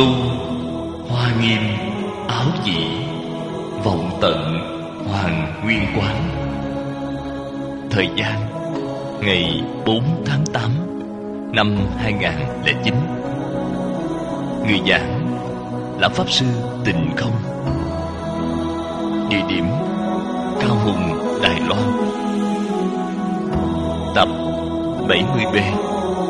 Tu Hoa Nghiêm Áo Chỉ Vọng Tận Hoàng Nguyên Quán. Thời gian ngày 4 tháng 8 năm 2009. Người giảng là Pháp Sư Tịnh Không. Địa điểm Cao Hùng, Đài Loan. Tập 70B.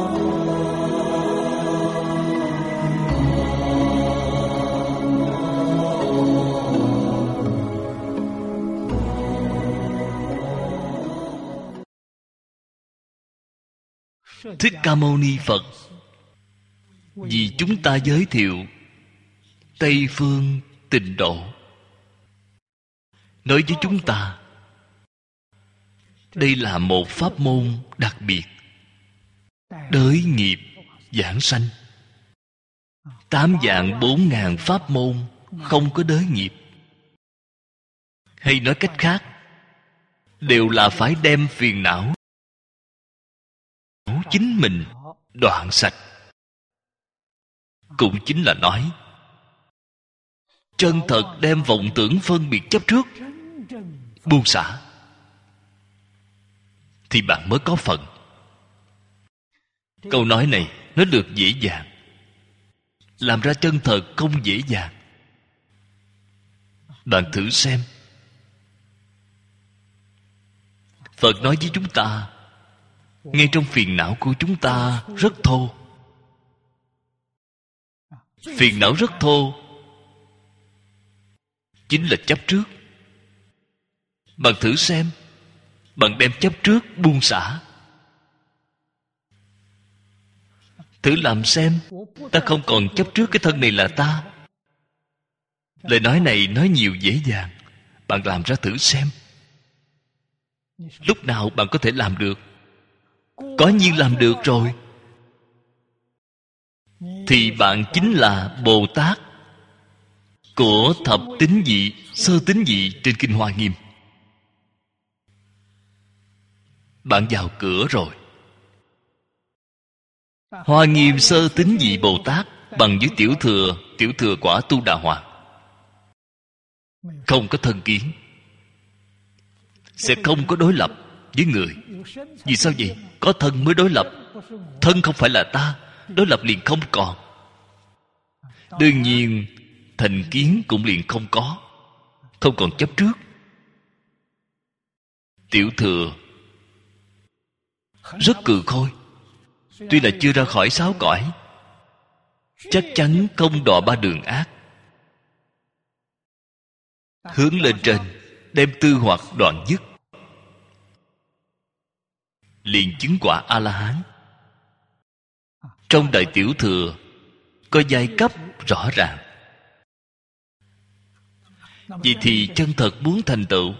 Thích Ca Mâu Ni Phật vì chúng ta giới thiệu Tây Phương Tịnh Độ, nói với chúng ta đây là một pháp môn đặc biệt, đới nghiệp giảng sanh. 8 vạn 4 ngàn pháp môn không có đới nghiệp. Hay nói cách khác, đều là phải đem phiền não chính mình đoạn sạch. Cũng chính là nói, chân thật đem vọng tưởng phân biệt chấp trước buông xả, thì bạn mới có phần. Câu nói này nó được dễ dàng, làm ra chân thật không dễ dàng. Bạn thử xem, Phật nói với chúng ta, ngay trong phiền não của chúng ta rất thô. Phiền não rất thô chính là chấp trước. Bạn thử xem, bạn đem chấp trước buông xả, thử làm xem, ta không còn chấp trước cái thân này là ta. Lời nói này nói nhiều dễ dàng, bạn làm ra thử xem. Lúc nào bạn có thể làm được? Có nhiên làm được rồi, thì bạn chính là Bồ Tát của thập tín vị, sơ tín vị trên Kinh Hoa Nghiêm. Bạn vào cửa rồi. Hoa Nghiêm sơ tín vị Bồ Tát bằng với tiểu thừa quả Tu Đà Hoàng, không có thân kiến, sẽ không có đối lập với người. Vì sao vậy? Có thân mới đối lập. Thân không phải là ta, đối lập liền không còn. Đương nhiên thành kiến cũng liền không có, không còn chấp trước. Tiểu thừa rất cừ khôi, tuy là chưa ra khỏi 6 cõi, chắc chắn không đọa 3 đường ác. Hướng lên trên, đem tư hoặc đoạn dứt, liền chứng quả A-la-hán. Trong đại tiểu thừa có giai cấp rõ ràng. Vậy thì chân thật muốn thành tựu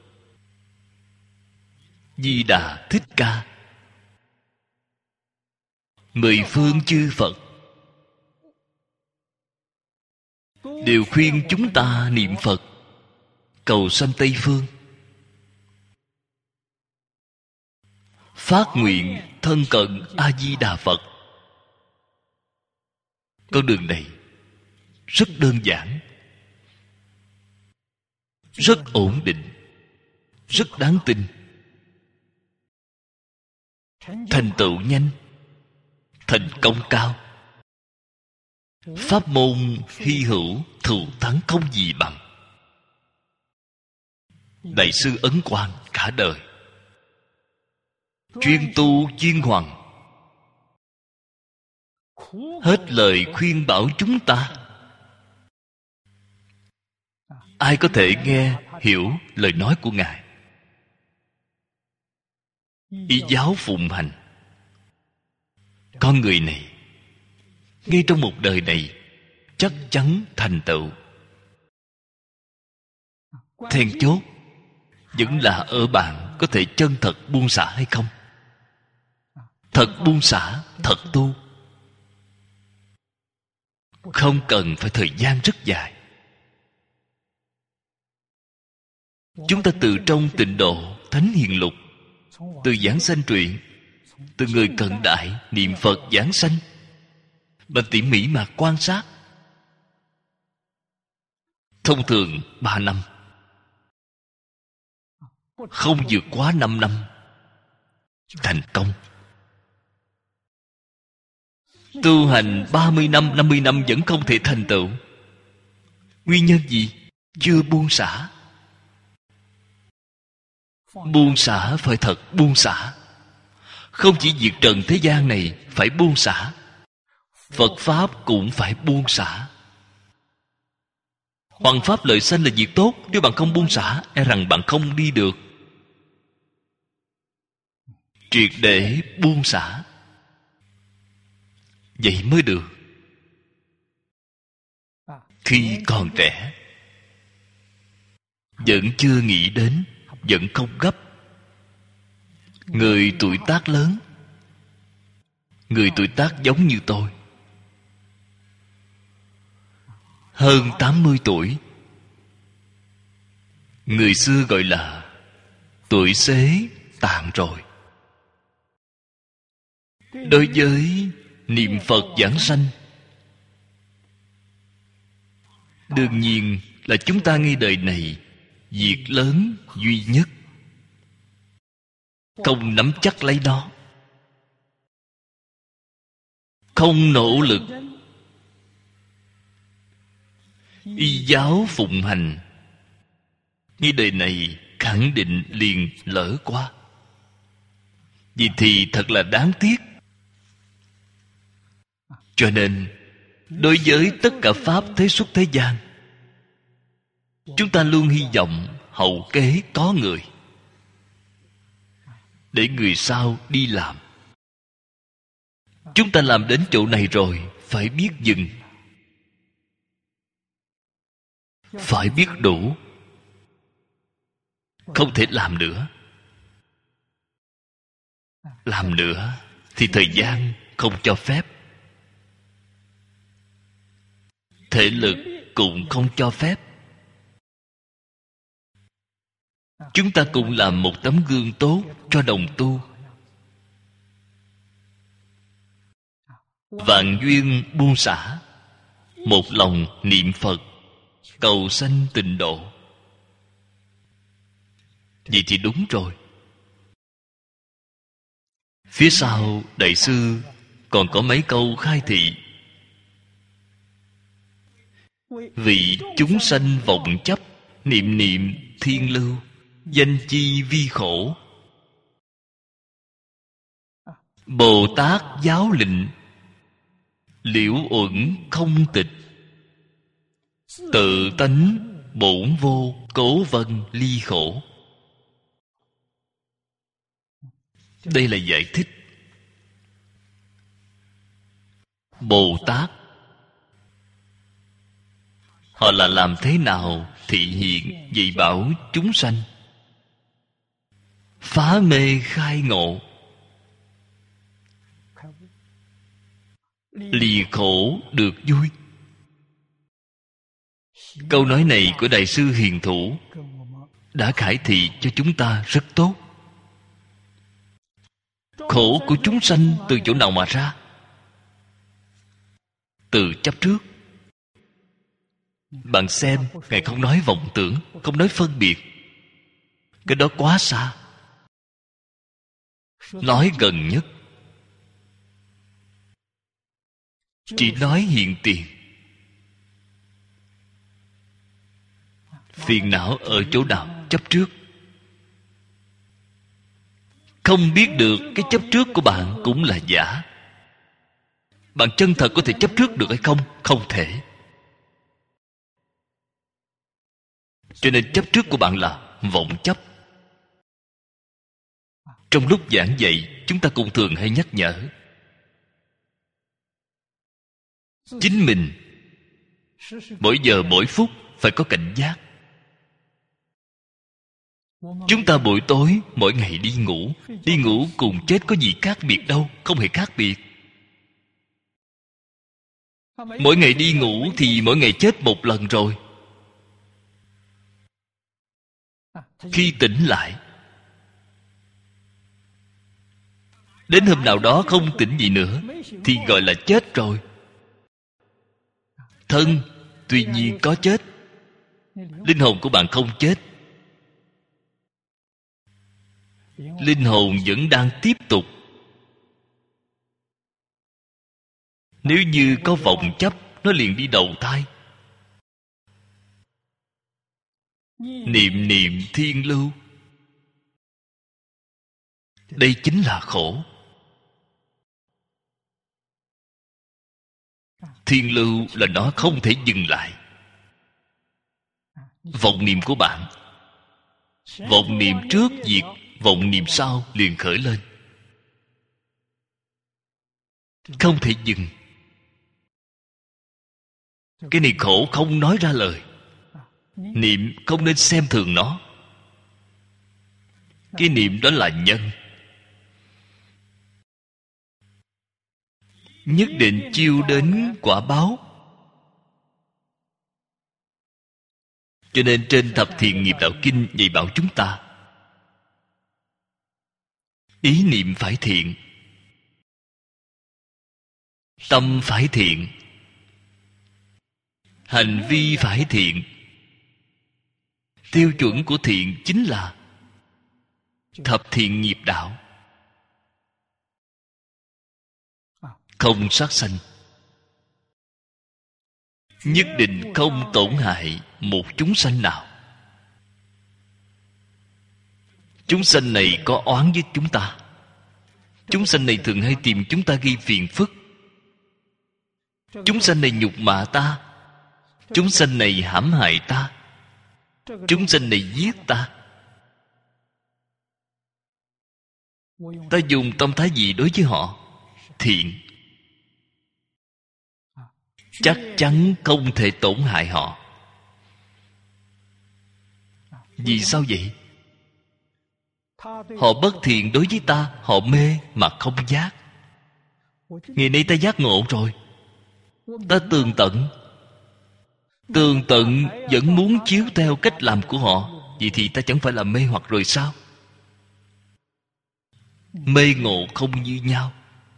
Di Đà Thích Ca, 10 phương chư Phật đều khuyên chúng ta niệm Phật cầu sanh Tây Phương, phát nguyện thân cận A-di-đà Phật. Con đường này rất đơn giản, rất ổn định, rất đáng tin, thành tựu nhanh, thành công cao. Pháp môn hy hữu, thù thắng không gì bằng. Đại sư Ấn Quang cả đời chuyên tu chuyên hoằng, hết lời khuyên bảo chúng ta. Ai có thể nghe hiểu lời nói của Ngài? Y giáo phụng hành. Con người này ngay trong một đời này chắc chắn thành tựu. Then chốt vẫn là ở bạn có thể chân thật buông xả hay không. Thật buông xả, thật tu, không cần phải thời gian rất dài. Chúng ta từ trong Tịnh Độ Thánh Hiền Lục, từ giảng sanh truyện, từ người cận đại niệm Phật giảng sanh, mà tỉ mỉ mà quan sát, Thông thường 3 năm, không vượt quá 5 năm thành công. Tu hành 30 năm, 50 năm vẫn không thể thành tựu. Nguyên nhân gì? Chưa buông xả. Buông xả phải thật buông xả. Không chỉ diệt trần thế gian này phải buông xả, Phật Pháp cũng phải buông xả. Hoằng pháp lợi sanh là việc tốt. Nếu bạn không buông xả, e rằng bạn không đi được. Triệt để buông xả, vậy mới được. Khi còn trẻ, vẫn chưa nghĩ đến, vẫn không gấp. Người tuổi tác lớn, người tuổi tác giống như tôi, hơn 80 tuổi, người xưa gọi là tuổi xế tàn rồi. Đối với niệm Phật giảng sanh, đương nhiên là chúng ta ngay đời này việc lớn duy nhất, không nắm chắc lấy đó, không nỗ lực y giáo phụng hành, ngay đời này khẳng định liền lỡ qua. Vì thì thật là đáng tiếc. Cho nên đối với tất cả pháp thế xuất thế gian, chúng ta luôn hy vọng hậu kế có người, để người sau đi làm. Chúng ta làm đến chỗ này rồi, phải biết dừng, phải biết đủ, không thể làm nữa. Làm nữa thì thời gian không cho phép, thể lực cũng không cho phép. Chúng ta cùng làm một tấm gương tốt cho đồng tu. Vạn duyên buông xả, một lòng niệm Phật, cầu sanh tịnh độ. Vậy thì đúng rồi. Phía sau đại sư còn có mấy câu khai thị. Vì chúng sanh vọng chấp, niệm niệm thiên lưu, danh chi vi khổ. Bồ Tát giáo lệnh, liễu uẩn không tịch. Tự tánh bổn vô, cố vân ly khổ. Đây là giải thích. Bồ Tát họ là làm thế nào thị hiện dạy bảo chúng sanh, phá mê khai ngộ, lìa khổ được vui. Câu nói này của Đại sư Hiền Thủ đã khải thị cho chúng ta rất tốt. Khổ của chúng sanh từ chỗ nào mà ra? Từ chấp trước. Bạn xem, Ngài không nói vọng tưởng, không nói phân biệt, cái đó quá xa. Nói gần nhất, chỉ nói hiện tiền. Phiền não ở chỗ nào? Chấp trước. Không biết được cái chấp trước của bạn cũng là giả. Bạn chân thật có thể chấp trước được hay không? Không thể. Cho nên chấp trước của bạn là vọng chấp. Trong lúc giảng dạy, chúng ta cũng thường hay nhắc nhở chính mình mỗi giờ mỗi phút phải có cảnh giác. Chúng ta buổi tối mỗi ngày đi ngủ cùng chết có gì khác biệt đâu, không hề khác biệt. Mỗi ngày đi ngủ thì mỗi ngày chết một lần rồi. Khi tỉnh lại, đến hôm nào đó không tỉnh gì nữa thì gọi là chết rồi. Thân tuy nhiên có chết, Linh hồn của bạn không chết. Linh hồn vẫn đang tiếp tục. Nếu như có vọng chấp, nó liền đi đầu thai. Niệm niệm thiên lưu. Đây chính là khổ. Thiên lưu là nó không thể dừng lại. Vọng niệm của bạn, vọng niệm trước diệt, vọng niệm sau liền khởi lên, không thể dừng. Cái này khổ không nói ra lời. Niệm không nên xem thường nó. Cái niệm đó là nhân, nhất định chiêu đến quả báo. Cho nên trên Thập Thiện Nghiệp Đạo Kinh dạy bảo chúng ta, ý niệm phải thiện, tâm phải thiện, hành vi phải thiện. Tiêu chuẩn của thiện chính là Thập Thiện Nghiệp Đạo. Không sát sanh, nhất định không tổn hại một chúng sanh nào. Chúng sanh này có oán với chúng ta. Chúng sanh này thường hay tìm chúng ta gây phiền phức. Chúng sanh này nhục mạ ta. Chúng sanh này hãm hại ta. Chúng sanh này giết ta. Ta dùng tâm thái gì đối với họ? Thiện. Chắc chắn không thể tổn hại họ. Vì sao vậy? Họ bất thiện đối với ta, họ mê mà không giác. Ngày nay ta giác ngộ rồi, ta tường tận. Tường tận vẫn muốn chiếu theo cách làm của họ. Vậy thì ta chẳng phải là mê hoặc rồi sao? Mê ngộ không như nhau.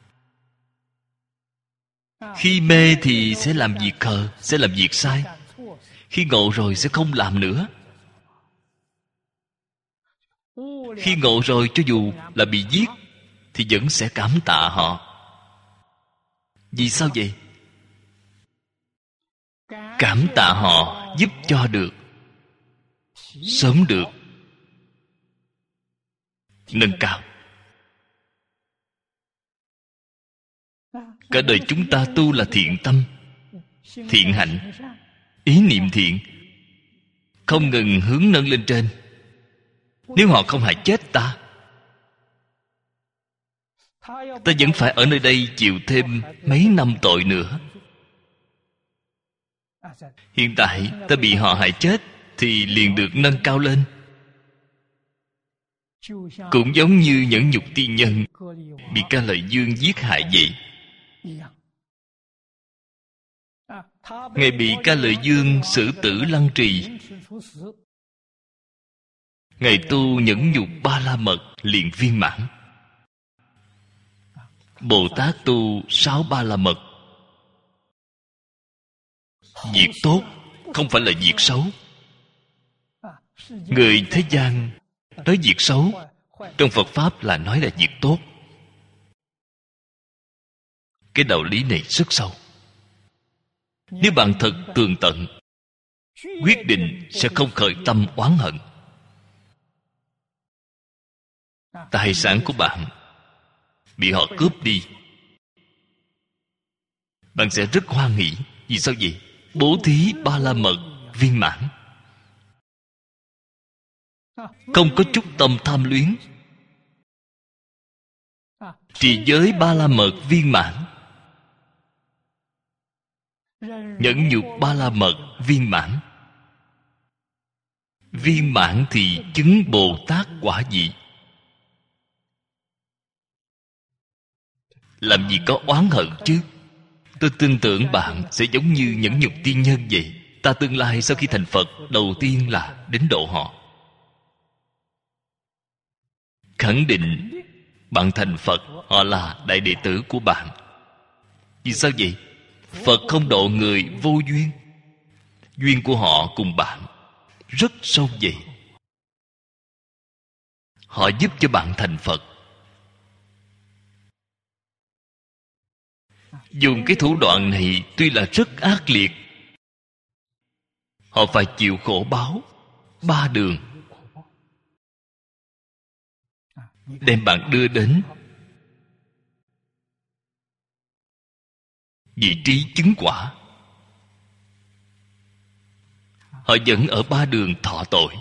Khi mê thì sẽ làm việc khờ, sẽ làm việc sai. Khi ngộ rồi sẽ không làm nữa. Khi ngộ rồi cho dù là bị giết thì vẫn sẽ cảm tạ họ. Vì sao vậy? Cảm tạ họ giúp cho được, sớm được nâng cao. Cả đời chúng ta tu là thiện tâm, thiện hạnh, ý niệm thiện, không ngừng hướng nâng lên trên. Nếu họ không hại chết ta, ta vẫn phải ở nơi đây chịu thêm mấy năm tội nữa. Hiện tại ta bị họ hại chết thì liền được nâng cao lên. Cũng giống như nhẫn nhục tiên nhân bị Ca Lợi Dương giết hại vậy. Ngài bị Ca Lợi Dương xử tử lăng trì. Ngài tu nhẫn nhục Ba La Mật liền viên mãn. Bồ Tát tu 6 Ba La Mật. Việc tốt không phải là việc xấu. Người thế gian nói việc xấu, trong Phật Pháp là nói là việc tốt. Cái đạo lý này rất sâu. Nếu bạn thật tường tận, quyết định sẽ không khởi tâm oán hận. Tài sản của bạn bị họ cướp đi, bạn sẽ rất hoan hỷ. Vì sao vậy? Bố thí Ba La Mật viên mãn, không có chút tâm tham luyến. Trì giới Ba La Mật viên mãn, nhẫn nhục Ba La Mật viên mãn. Viên mãn thì chứng Bồ Tát quả vị. Làm gì có oán hận chứ? Tôi tin tưởng bạn sẽ giống như nhẫn nhục tiên nhân vậy. Ta tương lai sau khi thành Phật, đầu tiên là đến độ họ. Khẳng định bạn thành Phật, họ là đại đệ tử của bạn. Vì sao vậy? Phật không độ người vô duyên. Duyên của họ cùng bạn rất sâu dày. Họ giúp cho bạn thành Phật. Dùng cái thủ đoạn này tuy là rất ác liệt, họ phải chịu khổ báo 3 đường, đem bạn đưa đến vị trí chứng quả. Họ vẫn ở 3 đường thọ tội.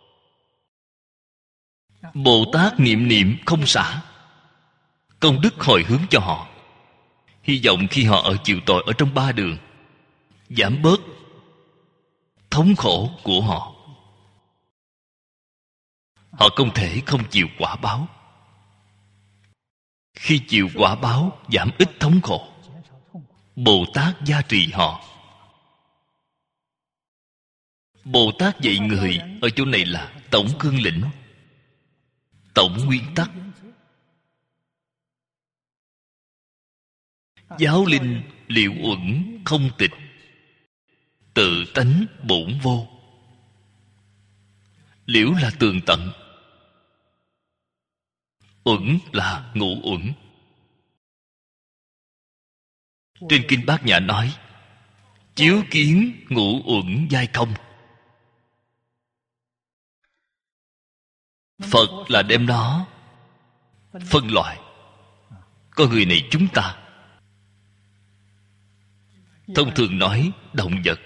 Bồ Tát niệm niệm không xả, công đức hồi hướng cho họ. Hy vọng khi họ ở chịu tội ở trong 3 đường, giảm bớt thống khổ của họ. Họ không thể không chịu quả báo. Khi chịu quả báo giảm ít thống khổ, Bồ Tát gia trì họ. Bồ Tát dạy người ở chỗ này là tổng cương lĩnh, tổng nguyên tắc. Giáo linh liệu uẩn không tịch, tự tánh bổn vô. Liễu là tường tận, uẩn là ngũ uẩn. Trên Kinh Bát Nhã nói, chiếu kiến ngũ uẩn giai không. Phật là đem nó phân loại. Con người này chúng ta, thông thường nói động vật,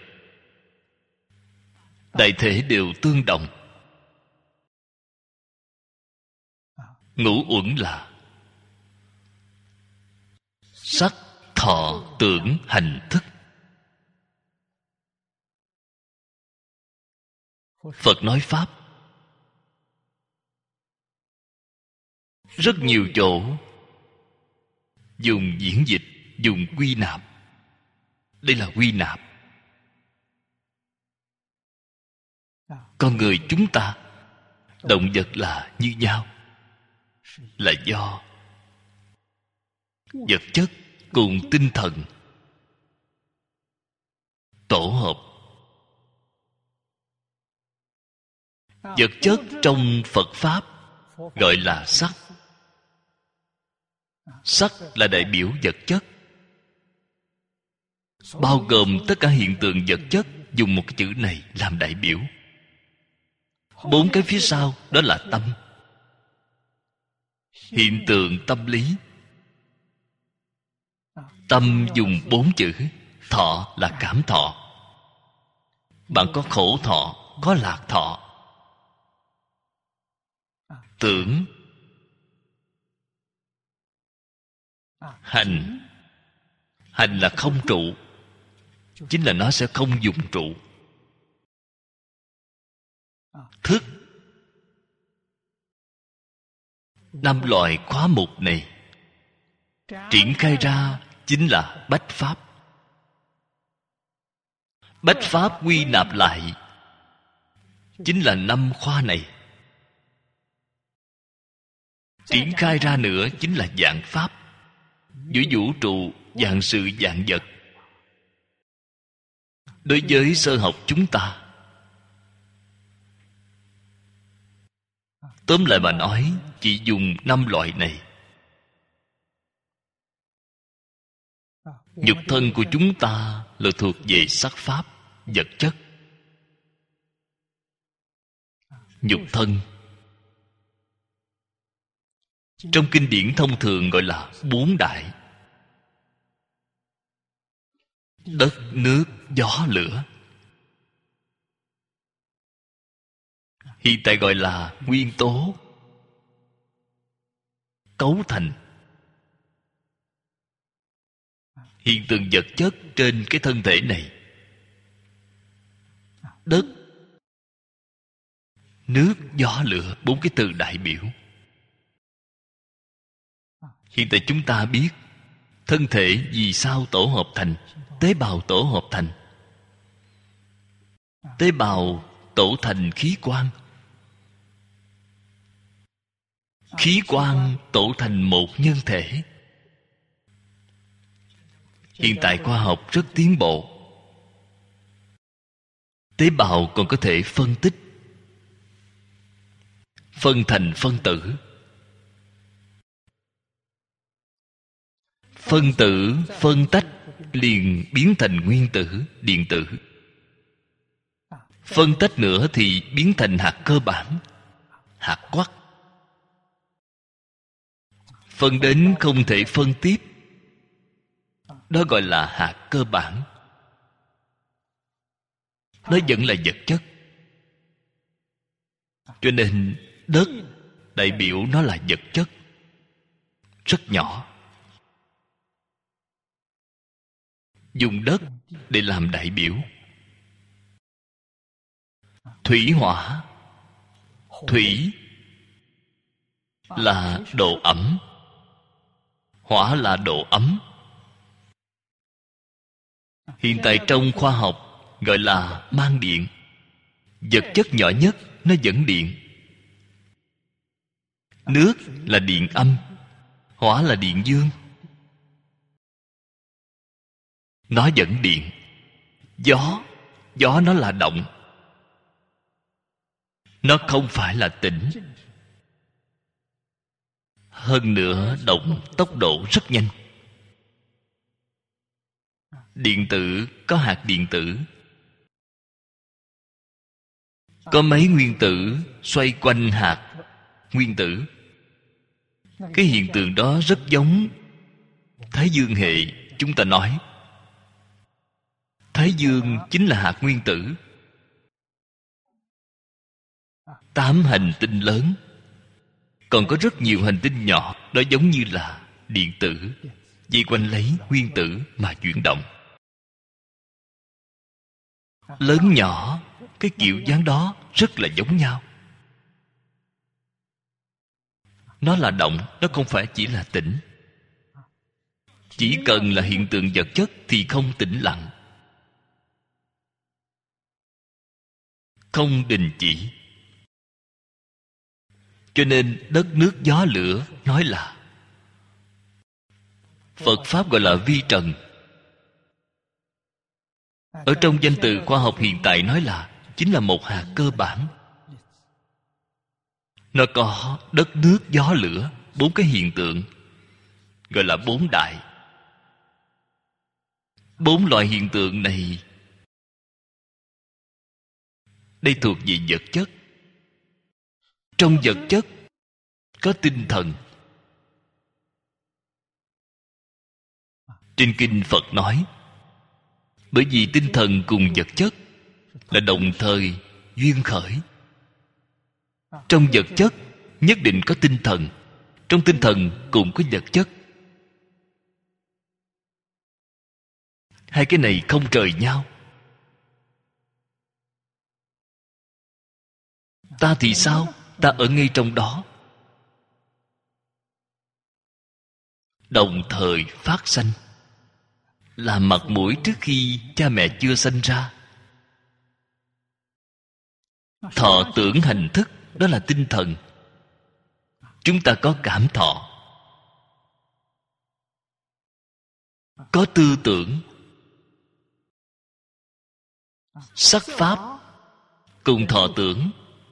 đại thể đều tương đồng. Ngũ uẩn là sắc, thọ, tưởng, hành, thức. Phật nói Pháp rất nhiều chỗ dùng diễn dịch, dùng quy nạp. Đây là quy nạp. Con người chúng ta, động vật là như nhau, là do vật chất cùng tinh thần tổ hợp. Vật chất trong Phật Pháp gọi là sắc. Sắc là đại biểu vật chất, bao gồm tất cả hiện tượng vật chất, dùng một cái chữ này làm đại biểu. 4 cái phía sau đó là tâm, hiện tượng tâm lý. Tâm dùng 4 chữ. Thọ là cảm thọ. Bạn có khổ thọ, có lạc thọ. Tưởng, hành. Hành là không trụ, chính là nó sẽ không dùng trụ. Thức. 5 loại khóa mục này triển khai ra chính là bách pháp. Bách pháp quy nạp lại chính là 5 khóa này. Triển khai ra nữa chính là vạn pháp. Giữa vũ trụ vạn sự vạn vật. Đối với sơ học chúng ta, tóm lại mà nói, chỉ dùng 5 loại này. Nhục thân của chúng ta là thuộc về sắc pháp, vật chất. Nhục thân trong kinh điển thông thường gọi là 4 đại: đất, nước, gió, lửa. Hiện tại gọi là nguyên tố cấu thành hiện tượng vật chất trên cái thân thể này. Đất, nước, gió, lửa, 4 cái từ đại biểu. Hiện tại chúng ta biết thân thể vì sao tổ hợp thành, tế bào tổ hợp thành. Tế bào tổ thành khí quan, khí quan tổ thành một nhân thể. Hiện tại khoa học rất tiến bộ, tế bào còn có thể phân tích phân thành phân tử. Phân tử phân tách liền biến thành nguyên tử, điện tử. Phân tách nữa thì biến thành hạt cơ bản, hạt quark. Phân đến không thể phân tiếp, đó gọi là hạt cơ bản. Nó vẫn là vật chất. Cho nên đất đại biểu nó là vật chất rất nhỏ. Dùng đất để làm đại biểu. Thủy hỏa. Thủy là độ ẩm, hỏa là độ ấm. Hiện tại trong khoa học gọi là mang điện. Vật chất nhỏ nhất nó dẫn điện. Nước là điện âm, hỏa là điện dương. Nó dẫn điện. Gió nó là động. Nó không phải là tĩnh. Hơn nữa động tốc độ rất nhanh. Điện tử có hạt điện tử. Có mấy nguyên tử xoay quanh hạt nguyên tử. Cái hiện tượng đó rất giống Thái Dương hệ. Chúng ta nói Thái Dương chính là hạt nguyên tử. 8 hành tinh lớn, còn có rất nhiều hành tinh nhỏ. Đó giống như là điện tử vây quanh lấy nguyên tử mà chuyển động. Lớn nhỏ, cái kiểu dáng đó rất là giống nhau. Nó là động, nó không phải chỉ là tĩnh. Chỉ cần là hiện tượng vật chất thì không tĩnh lặng, không đình chỉ. Cho nên đất nước gió lửa nói là Phật Pháp gọi là vi trần. Ở trong danh từ khoa học hiện tại nói là chính là một hạt cơ bản. Nó có đất nước gió lửa, 4 cái hiện tượng, gọi là 4 đại. 4 loại hiện tượng này đây thuộc về vật chất. Trong vật chất có tinh thần. Trên kinh Phật nói, bởi vì tinh thần cùng vật chất là đồng thời duyên khởi. Trong vật chất nhất định có tinh thần, trong tinh thần cũng có vật chất. Hai cái này không rời nhau. Ta thì sao? Ta ở ngay trong đó, đồng thời phát sanh, là mặt mũi trước khi cha mẹ chưa sanh ra. Thọ tưởng hành thức, đó là tinh thần. Chúng ta có cảm thọ, có tư tưởng. Sắc pháp cùng thọ tưởng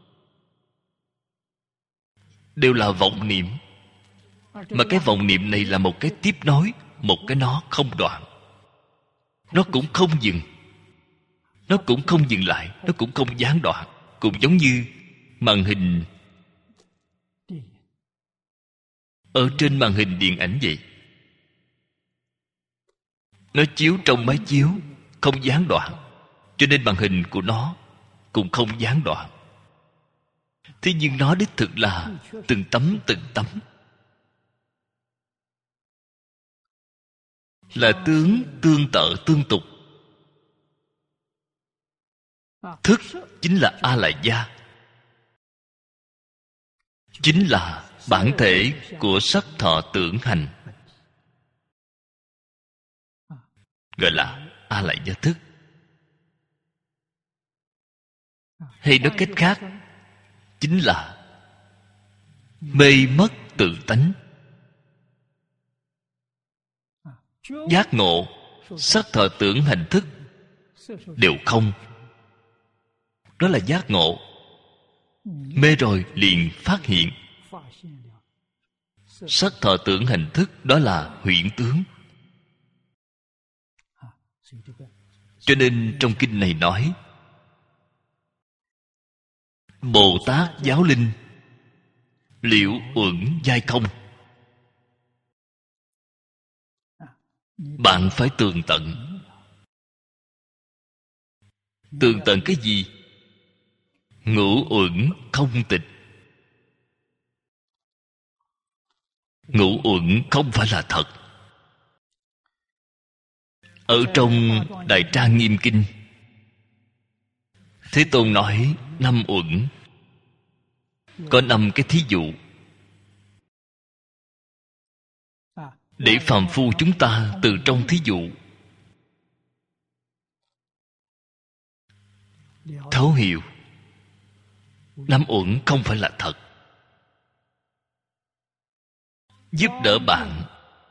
đều là vọng niệm. Mà cái vọng niệm này là một cái tiếp nối, một cái nó không đoạn. Nó cũng không dừng, nó cũng không dừng lại, nó cũng không gián đoạn. Cũng giống như màn hình ở trên màn hình điện ảnh vậy. Nó chiếu trong máy chiếu, không gián đoạn, cho nên màn hình của nó cũng không gián đoạn. Thế nhưng nó đích thực là từng tấm từng tấm, là tướng tương tự tương tục. Thức chính là A La Gia, chính là bản thể của sắc thọ tưởng hành, gọi là A La Gia thức. Hay nói cách khác, chính là mê mất tự tánh. Giác ngộ sắc thọ tưởng hành thức đều không, đó là giác ngộ. Mê rồi liền phát hiện. Sắc thọ tưởng hành thức đó là huyễn tướng. Cho nên trong kinh này nói Bồ Tát giáo linh liễu uẩn giai không. Bạn phải tường tận. Tường tận cái gì? Ngũ uẩn không tịch. Ngũ uẩn không phải là thật. Ở trong Đại Trang Nghiêm Kinh, Thế Tôn nói 5 uẩn. Có 5 cái thí dụ để phàm phu chúng ta từ trong thí dụ thấu hiểu 5 uẩn không phải là thật, giúp đỡ bạn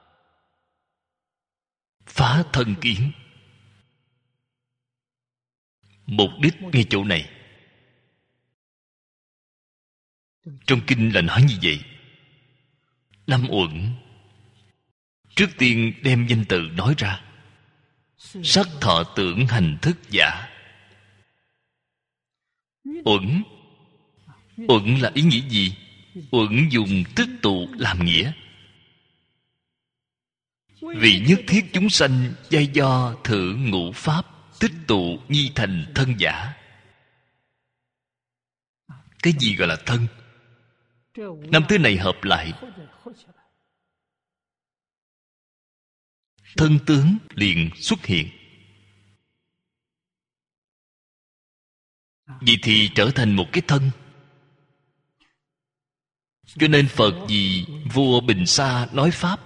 phá thân kiến. Mục đích ngay chỗ này. Trong kinh là nói như vậy. 5 uẩn. Trước tiên đem danh từ nói ra. Sắc thọ tưởng hành thức giả. Uẩn. Uẩn là ý nghĩa gì? Uẩn dùng tích tụ làm nghĩa. Vì nhất thiết chúng sanh giai do thử ngũ pháp tích tụ nhi thành thân giả. Cái gì gọi là thân? 5 thứ này hợp lại, thân tướng liền xuất hiện. Vậy thì trở thành một cái thân. Cho nên Phật vì vua Bình Sa nói Pháp,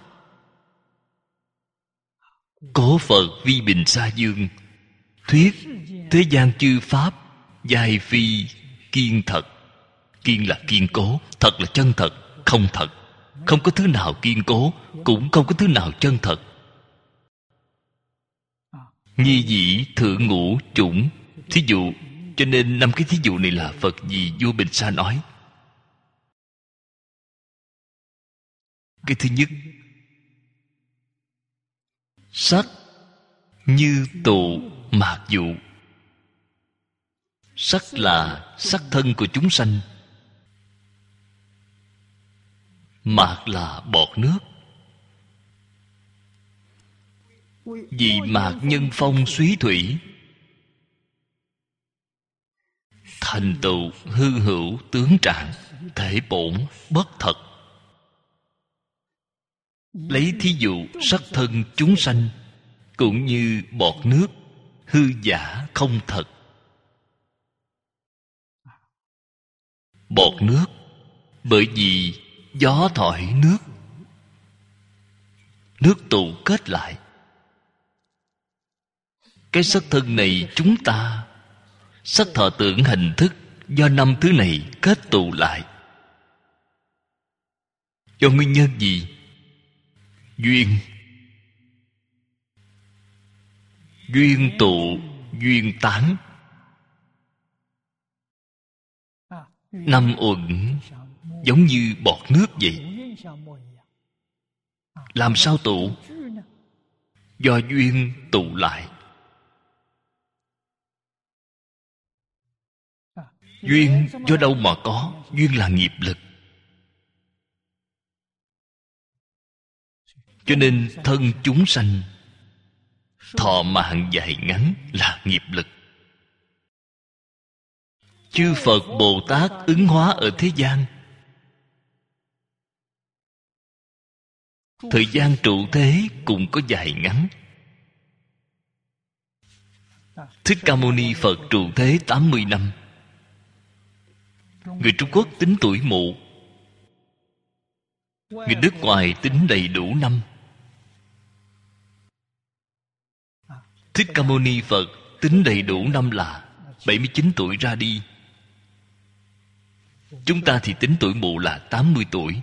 Cố Phật vi Bình Sa Dương, thuyết thế gian chư Pháp giai phi kiên thật. Kiên là kiên cố, thật là chân thật, không thật. Không có thứ nào kiên cố, cũng không có thứ nào chân thật. Nhi dĩ thượng ngũ chủng. Thí dụ. Cho nên 5 cái thí dụ này là Phật vì vua Bình Sa nói. Cái thứ nhất, sắc như tụ mạc dụ. Sắc là sắc thân của chúng sanh. Mạc là bọt nước. Vì mạc nhân phong súy thủy, thành tựu hư hữu tướng trạng, thể bổn bất thật. Lấy thí dụ sắc thân chúng sanh cũng như bọt nước, hư giả không thật. Bọt nước bởi vì gió thổi nước, nước tụ kết lại. Cái sắc thân này chúng ta, sắc thọ tưởng hành thức do 5 thứ này kết tụ lại. Do nguyên nhân gì? Duyên. Duyên tụ, duyên tán. 5 uẩn giống như bọt nước vậy. Làm sao tụ? Do duyên tụ lại. Duyên do đâu mà có? Duyên là nghiệp lực. Cho nên thân chúng sanh thọ mạng dài ngắn là nghiệp lực. Chư Phật Bồ Tát ứng hóa ở thế gian, thời gian trụ thế cũng có dài ngắn. Thích Ca Mâu Ni Phật trụ thế 80 năm. Người Trung Quốc tính tuổi mụ, người nước ngoài tính đầy đủ năm. Thích Ca Mâu Ni Phật tính đầy đủ năm là 79 tuổi ra đi. Chúng ta thì tính tuổi mụ là 80 tuổi.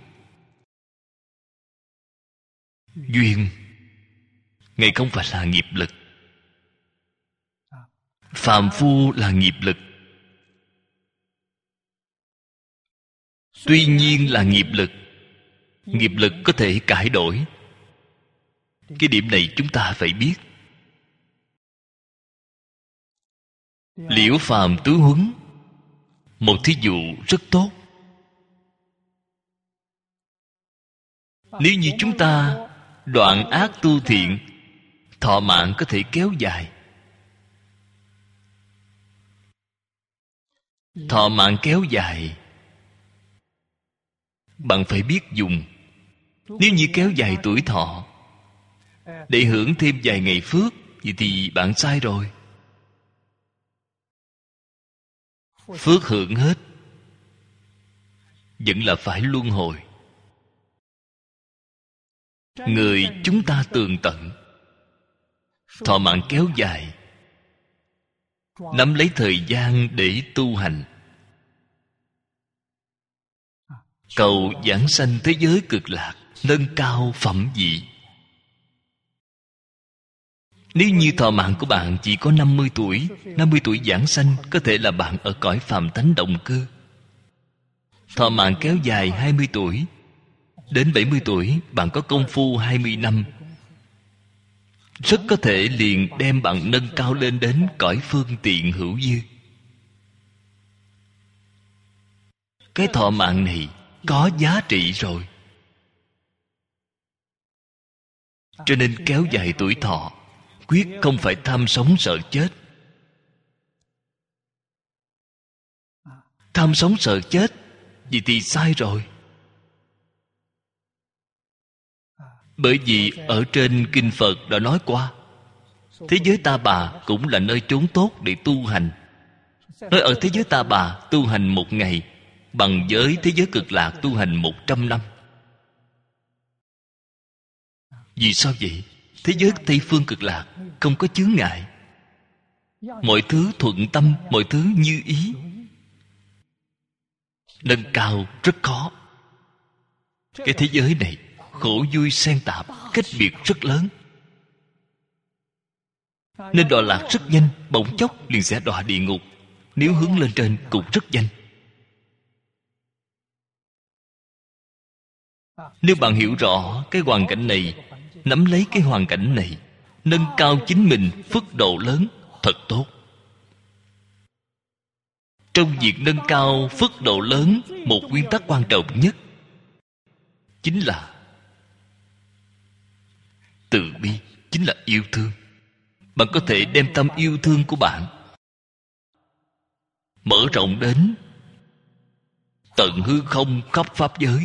Duyên Ngài không phải là nghiệp lực. Phàm phu là nghiệp lực. Tuy nhiên là nghiệp lực. Nghiệp lực có thể cải đổi. Cái điểm này chúng ta phải biết. Liễu Phàm tứ huấn, một thí dụ rất tốt. Nếu như chúng ta đoạn ác tu thiện, thọ mạng có thể kéo dài. Thọ mạng kéo dài, bạn phải biết dùng. Nếu như kéo dài tuổi thọ để hưởng thêm vài ngày phước, vậy thì bạn sai rồi. Phước hưởng hết, vẫn là phải luân hồi. Người chúng ta tường tận, thọ mạng kéo dài, nắm lấy thời gian để tu hành, cầu giảng sanh thế giới cực lạc, nâng cao phẩm vị. Nếu như thọ mạng của bạn chỉ có 50 tuổi, 50 tuổi giảng sanh, có thể là bạn ở cõi phàm tánh động cơ. Thọ mạng kéo dài 20 tuổi, đến 70 tuổi bạn có công phu 20 năm, rất có thể liền đem bạn nâng cao lên đến cõi phương tiện hữu dư. Cái thọ mạng này có giá trị rồi. Cho nên kéo dài tuổi thọ, quyết không phải tham sống sợ chết. Tham sống sợ chết, vậy thì sai rồi. Bởi vì ở trên Kinh Phật đã nói qua, thế giới Ta Bà cũng là nơi trốn tốt để tu hành. Nói ở thế giới Ta Bà tu hành 1 ngày bằng với thế giới Cực Lạc tu hành 100 năm. Vì sao vậy? Thế giới Tây Phương Cực Lạc không có chướng ngại, mọi thứ thuận tâm, mọi thứ như ý. Nâng cao rất khó. Cái thế giới này khổ vui xen tạp, cách biệt rất lớn. Nên đọa lạc rất nhanh, bỗng chốc liền sẽ đọa địa ngục. Nếu hướng lên trên cũng rất nhanh. Nếu bạn hiểu rõ cái hoàn cảnh này, nắm lấy cái hoàn cảnh này, nâng cao chính mình, phước độ lớn, thật tốt. Trong việc nâng cao phước độ lớn, một nguyên tắc quan trọng nhất chính là từ bi, chính là yêu thương. Bạn có thể đem tâm yêu thương của bạn mở rộng đến tận hư không khắp pháp giới.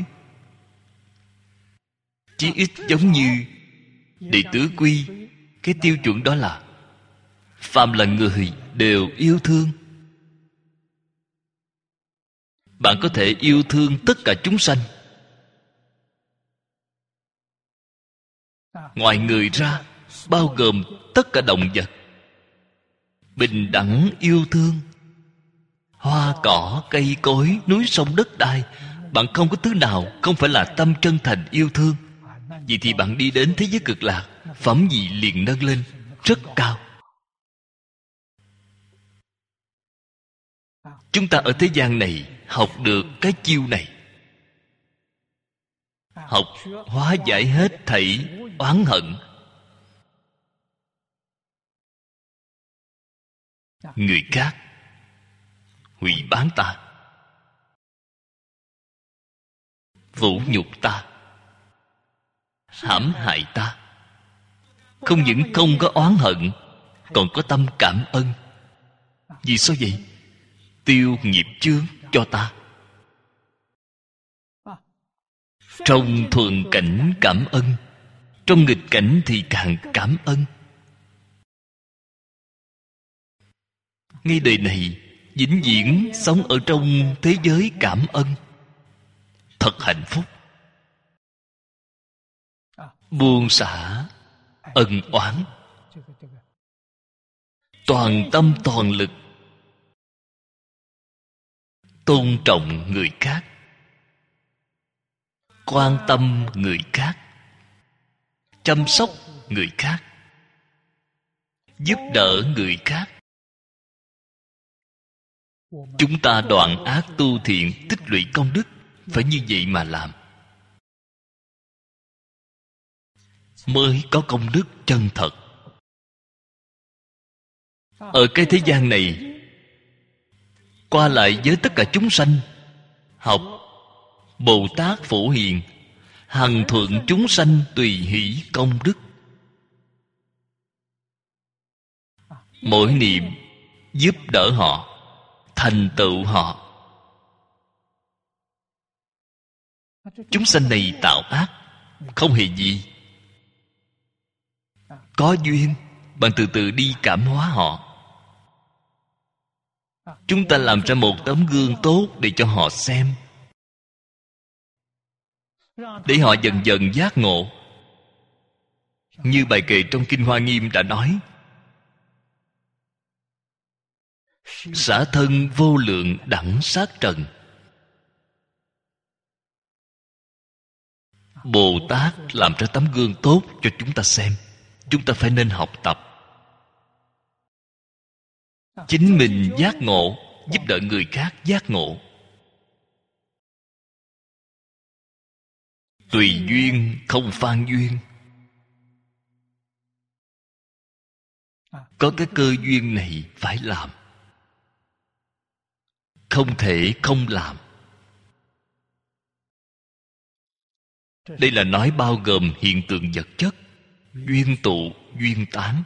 Chí ít giống như Đệ Tử Quy, cái tiêu chuẩn đó là phàm là người đều yêu thương. Bạn có thể yêu thương tất cả chúng sanh. Ngoài người ra, bao gồm tất cả động vật, bình đẳng yêu thương. Hoa cỏ, cây cối, núi sông đất đai, bạn không có thứ nào không phải là tâm chân thành yêu thương. Vậy thì bạn đi đến thế giới Cực Lạc, phẩm vị liền nâng lên rất cao. Chúng ta ở thế gian này học được cái chiêu này, học hóa giải hết thảy oán hận. Người khác hủy báng ta, vũ nhục ta, hãm hại ta, không những không có oán hận, còn có tâm cảm ơn. Vì sao vậy? Tiêu nghiệp chướng cho ta. Trong thuận cảnh cảm ơn, trong nghịch cảnh thì càng cảm ơn. Ngay đời này vĩnh viễn sống ở trong thế giới cảm ơn, thật hạnh phúc. Buông xả ân oán, toàn tâm toàn lực tôn trọng người khác, quan tâm người khác, chăm sóc người khác, giúp đỡ người khác. Chúng ta đoạn ác tu thiện, tích lũy công đức, phải như vậy mà làm, mới có công đức chân thật. Ở cái thế gian này, qua lại với tất cả chúng sanh, học Bồ Tát Phổ Hiền, hằng thuận chúng sanh tùy hỷ công đức. Mỗi niệm giúp đỡ họ, thành tựu họ. Chúng sanh này tạo ác không hề gì. Có duyên, bạn từ từ đi cảm hóa họ. Chúng ta làm ra một tấm gương tốt để cho họ xem, để họ dần dần giác ngộ. Như bài kệ trong Kinh Hoa Nghiêm đã nói: xả thân vô lượng đẳng sát trần. Bồ Tát làm ra tấm gương tốt cho chúng ta xem. Chúng ta phải nên học tập. Chính mình giác ngộ, giúp đỡ người khác giác ngộ. Tùy duyên không phan duyên. Có cái cơ duyên này phải làm, không thể không làm. Đây là nói bao gồm hiện tượng vật chất, duyên tụ, duyên tán.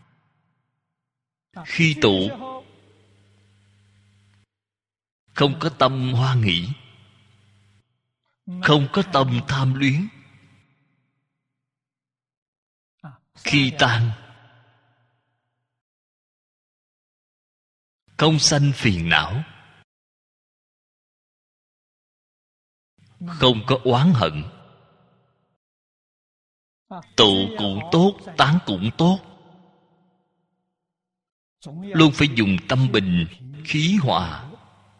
Khi tụ, không có tâm hoan hỷ, không có tâm tham luyến. Khi tan, không sanh phiền não, không có oán hận. Tụ cũng tốt, tán cũng tốt. Luôn phải dùng tâm bình, khí hòa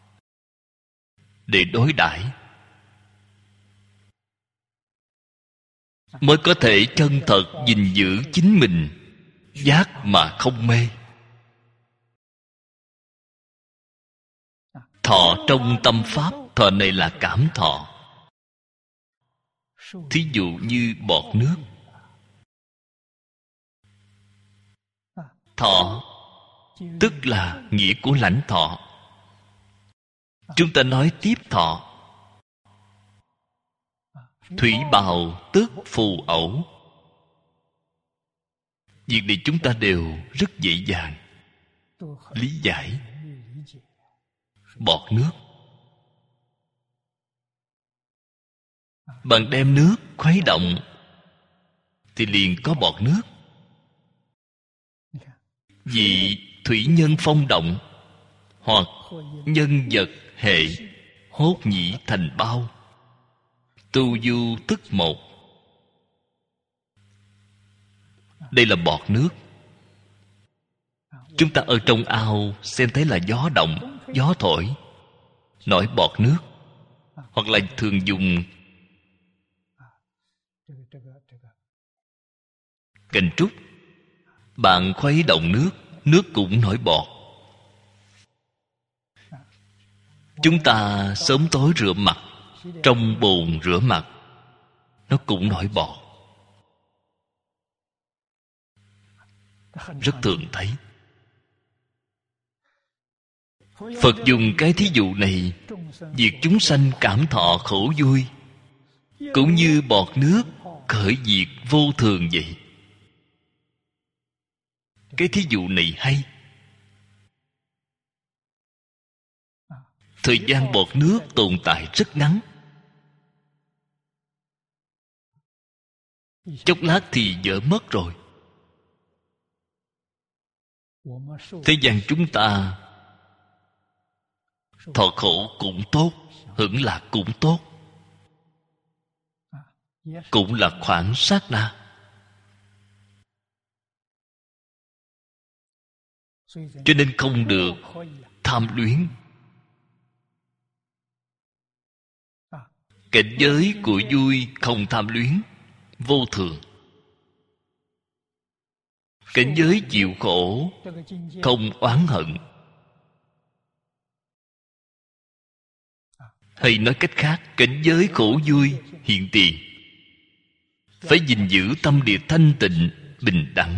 để đối đãi, mới có thể chân thật gìn giữ chính mình, giác mà không mê. Thọ trong tâm pháp, thọ này là cảm thọ. Thí dụ như bọt nước. Thọ tức là nghĩa của lãnh thọ. Chúng ta nói tiếp thọ. Thủy bào tức phù ẩu. Việc này chúng ta đều rất dễ dàng lý giải. Bọt nước, bạn đem nước khuấy động thì liền có bọt nước. Vì thủy nhân phong động, hoặc nhân vật hệ, hốt nhĩ thành bao, tu du tức một. Đây là bọt nước. Chúng ta ở trong ao xem thấy là gió động, gió thổi, nổi bọt nước. Hoặc là thường dùng cành trúc, bạn khuấy động nước, nước cũng nổi bọt. Chúng ta sớm tối rửa mặt, trong bồn rửa mặt, nó cũng nổi bọt. Rất thường thấy. Phật dùng cái thí dụ này, việc chúng sanh cảm thọ khổ vui, cũng như bọt nước khởi diệt vô thường vậy. Cái thí dụ này hay. Thời gian bọt nước tồn tại rất ngắn, chốc lát thì dở mất rồi. Thế gian chúng ta thọ khổ cũng tốt, hưởng lạc cũng tốt, cũng là khoảng sát na. Cho nên không được tham luyến. Cảnh giới của vui không tham luyến, vô thường. Cảnh giới chịu khổ, không oán hận. Hay nói cách khác, cảnh giới khổ vui hiện tiền phải gìn giữ tâm địa thanh tịnh, bình đẳng.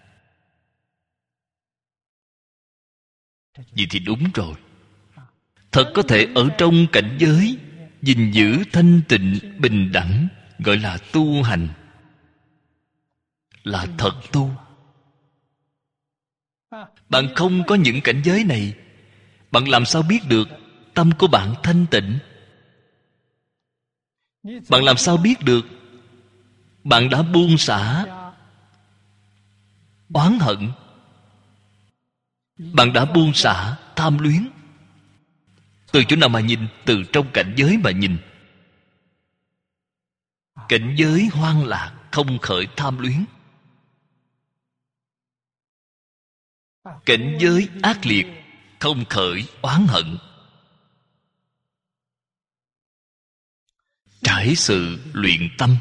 Vậy thì đúng rồi. Thật có thể ở trong cảnh giới gìn giữ thanh tịnh, bình đẳng, gọi là tu hành, là thật tu. Bạn không có những cảnh giới này, bạn làm sao biết được tâm của bạn thanh tịnh? Bạn làm sao biết được bạn đã buông xả oán hận, bạn đã buông xả tham luyến? Từ chỗ nào mà nhìn? Từ trong cảnh giới mà nhìn. Cảnh giới hoan lạc, không khởi tham luyến. Cảnh giới ác liệt, không khởi oán hận. Trải sự luyện tâm,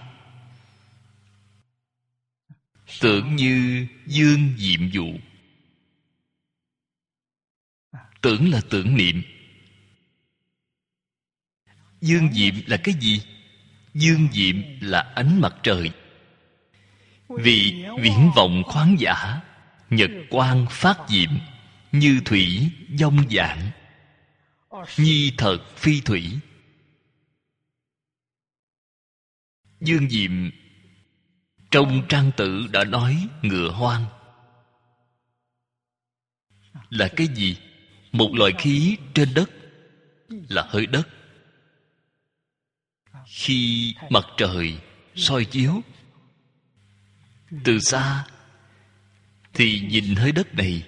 tưởng như dương diệm dụ. Tưởng là tưởng niệm. Dương diệm là cái gì? Dương diệm là ánh mặt trời. Vì viễn vọng khoáng dã, nhật quang phát diệm, như thủy dông dãn, nhi thật phi thủy. Dương diệm trong trang tử đã nói ngựa hoang là cái gì? Một loại khí trên đất, là hơi đất. Khi mặt trời soi chiếu từ xa thì nhìn hơi đất này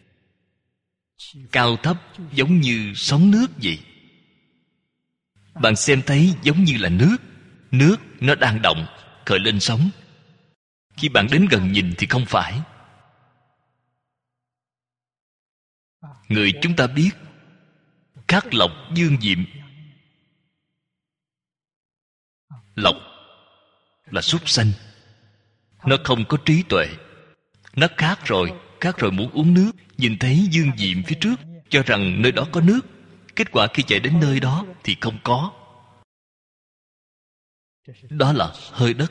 cao thấp giống như sóng nước vậy. Bạn xem thấy giống như là nước. Nước nó đang động, khởi lên sóng. Khi bạn đến gần nhìn thì không phải. Người chúng ta biết khắc lộc dương diệm. Lộc là súc sanh, nó không có trí tuệ. Nó khát rồi muốn uống nước. Nhìn thấy dương diệm phía trước, cho rằng nơi đó có nước. Kết quả khi chạy đến nơi đó thì không có. Đó là hơi đất.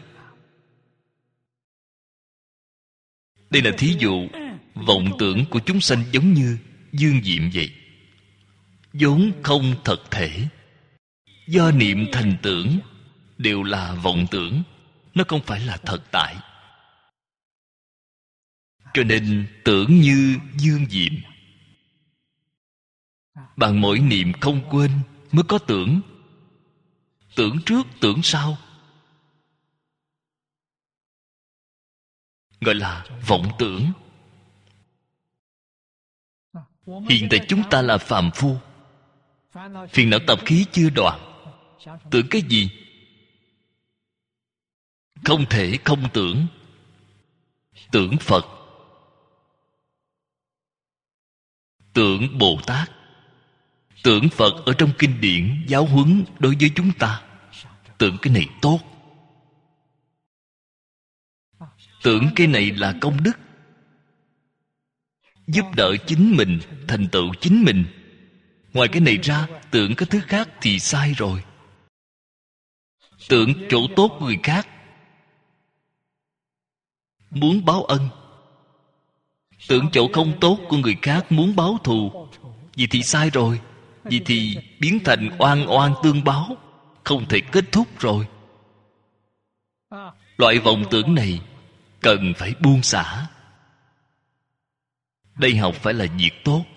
Đây là thí dụ vọng tưởng của chúng sanh giống như dương diệm vậy, vốn không thật thể. Do niệm thành tưởng, đều là vọng tưởng, nó không phải là thật tại. Cho nên tưởng như dương diệm. Bạn mỗi niệm không quên mới có tưởng. Tưởng trước tưởng sau, gọi là vọng tưởng. Hiện tại chúng ta là phàm phu, phiền não tập khí chưa đoạn. Tưởng cái gì? Không thể không tưởng. Tưởng Phật, tưởng Bồ Tát. Tưởng Phật ở trong kinh điển giáo huấn đối với chúng ta. Tưởng cái này tốt. Tưởng cái này là công đức, giúp đỡ chính mình, thành tựu chính mình. Ngoài cái này ra, tưởng cái thứ khác thì sai rồi. Tưởng chỗ tốt của người khác, muốn báo ân. Tưởng chỗ không tốt của người khác, muốn báo thù. Vậy thì sai rồi. Vậy thì biến thành oan oan tương báo, không thể kết thúc rồi. Loại vọng tưởng này cần phải buông xả. Đây học phải là việc tốt.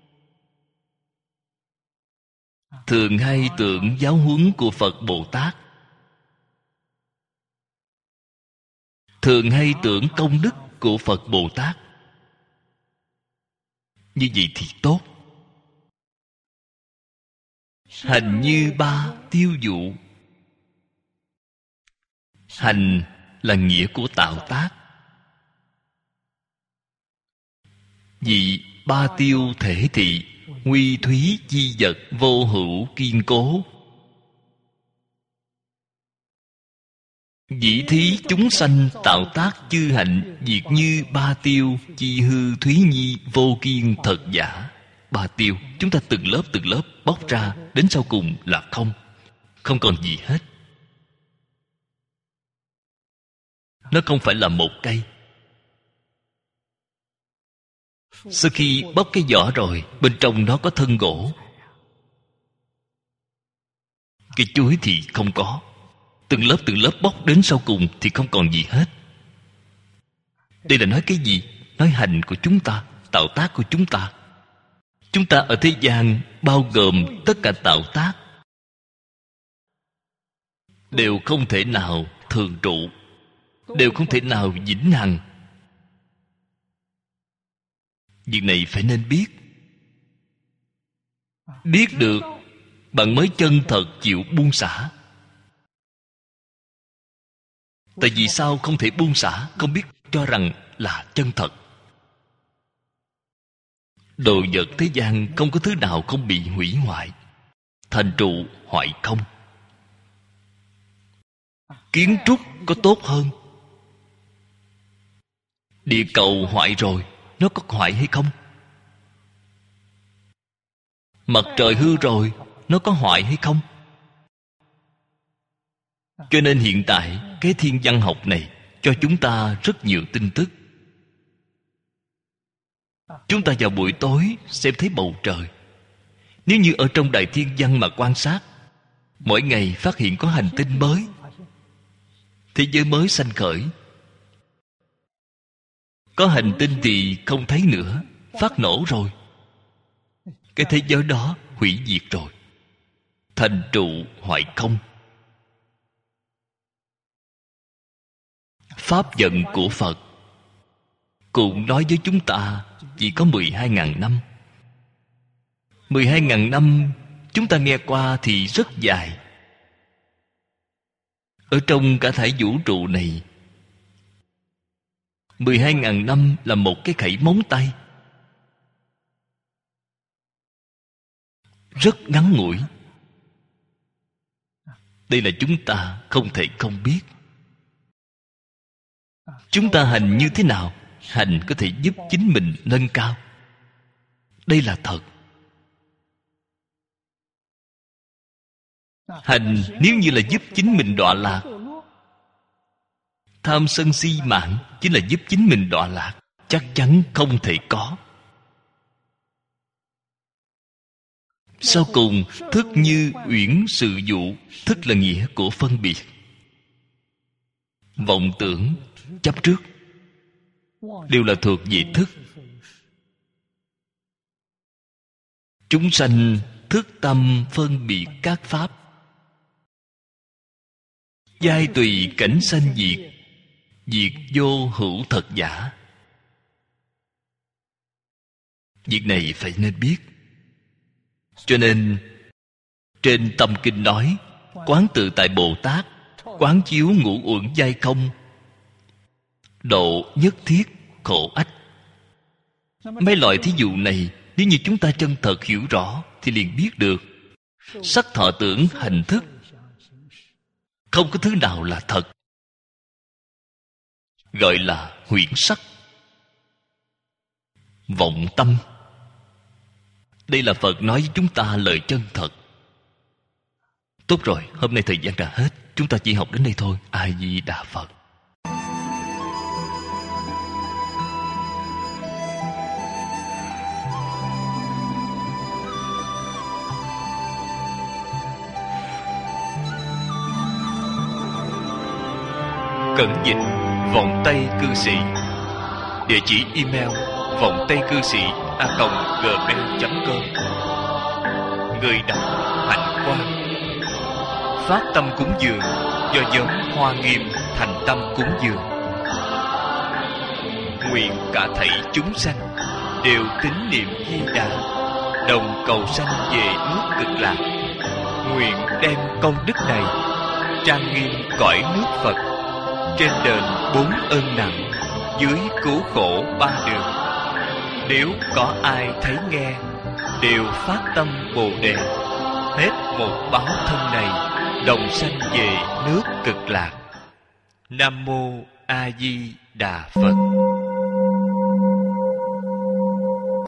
Thường hay tưởng giáo huấn của Phật Bồ Tát, thường hay tưởng công đức của Phật Bồ Tát. Như vậy thì tốt. Hành như ba tiêu dụ. Hành là nghĩa của tạo tác. Vì ba tiêu thể thị, nguy thúy chi vật, vô hữu kiên cố. Dĩ thí chúng sanh tạo tác chư hạnh, việc như ba tiêu chi hư thúy nhi, vô kiên thật giả. ba tiêu. Chúng ta từng lớp bóc ra, đến sau cùng là không. Không còn gì hết. Nó không phải là một cây. Sau khi bóc cái vỏ rồi, bên trong nó có thân gỗ. Cái chuối thì không có. Từng lớp bóc đến sau cùng thì không còn gì hết. Đây là nói cái gì? Nói hành của chúng ta, tạo tác của chúng ta. Chúng ta ở thế gian bao gồm tất cả tạo tác, đều không thể nào thường trụ, đều không thể nào vĩnh hằng. Việc này phải nên biết. Biết được, bạn mới chân thật chịu buông xả. Tại vì sao không thể buông xả? Không biết cho rằng là chân thật. Đồ vật thế gian không có thứ nào không bị hủy hoại, thành trụ hoại không. Kiến trúc có tốt hơn. Địa cầu hoại rồi, nó có hoại hay không? Mặt trời hư rồi, nó có hoại hay không? Cho nên hiện tại cái thiên văn học này cho chúng ta rất nhiều tin tức. Chúng ta vào buổi tối xem thấy bầu trời. Nếu như ở trong đài thiên văn mà quan sát, mỗi ngày phát hiện có hành tinh mới, thế giới mới sanh khởi. Có hành tinh thì không thấy nữa, phát nổ rồi. Cái thế giới đó hủy diệt rồi, thành trụ hoại không. Pháp vận của Phật cũng nói với chúng ta chỉ có 12.000 năm. 12.000 năm chúng ta nghe qua thì rất dài. Ở trong cả thảy vũ trụ này, 12.000 năm là một cái khẩy móng tay, rất ngắn ngủi. Đây là chúng ta không thể không biết. Chúng ta hành như thế nào? Hành có thể giúp chính mình nâng cao. Đây là thật. Hành nếu như là giúp chính mình đọa lạc, tham sân si mạn chính là giúp chính mình đọa lạc, chắc chắn không thể có. Sau cùng, thức như uyển sự dụ. Thức là nghĩa của phân biệt, vọng tưởng, chấp trước, đều là thuộc về thức. Chúng sanh thức tâm phân biệt các pháp, giai tùy cảnh sanh diệt, diệt vô hữu thật giả. Việc này phải nên biết. Cho nên trên tâm kinh nói, quán tự tại Bồ Tát, quán chiếu ngũ uẩn giai không, độ nhất thiết khổ ách. Mấy loại thí dụ này, nếu như chúng ta chân thật hiểu rõ thì liền biết được sắc thọ tưởng hành thức không có thứ nào là thật, gọi là huyễn sắc. Vọng tâm, đây là Phật nói với chúng ta lời chân thật. Tốt rồi, hôm nay thời gian đã hết, chúng ta chỉ học đến đây thôi. A Di Đà Phật. Cẩn dịch vọng tây cư sĩ. Địa chỉ email vọng tây cư sĩ @gmail.com. Người đọc Hạnh Quang. Phát tâm cúng dường do nhóm Hoa Nghiêm thành tâm cúng dường. Nguyện cả thảy chúng sanh đều tín niệm Di Đà, đồng cầu sanh về nước Cực Lạc. Nguyện đem công đức này trang nghiêm cõi nước Phật, trên đền 4 ơn nặng, dưới cứu khổ 3 đường. Nếu có ai thấy nghe, đều phát tâm Bồ Đề, hết một báo thân này, đồng sanh về nước Cực Lạc. Nam mô A Di Đà Phật.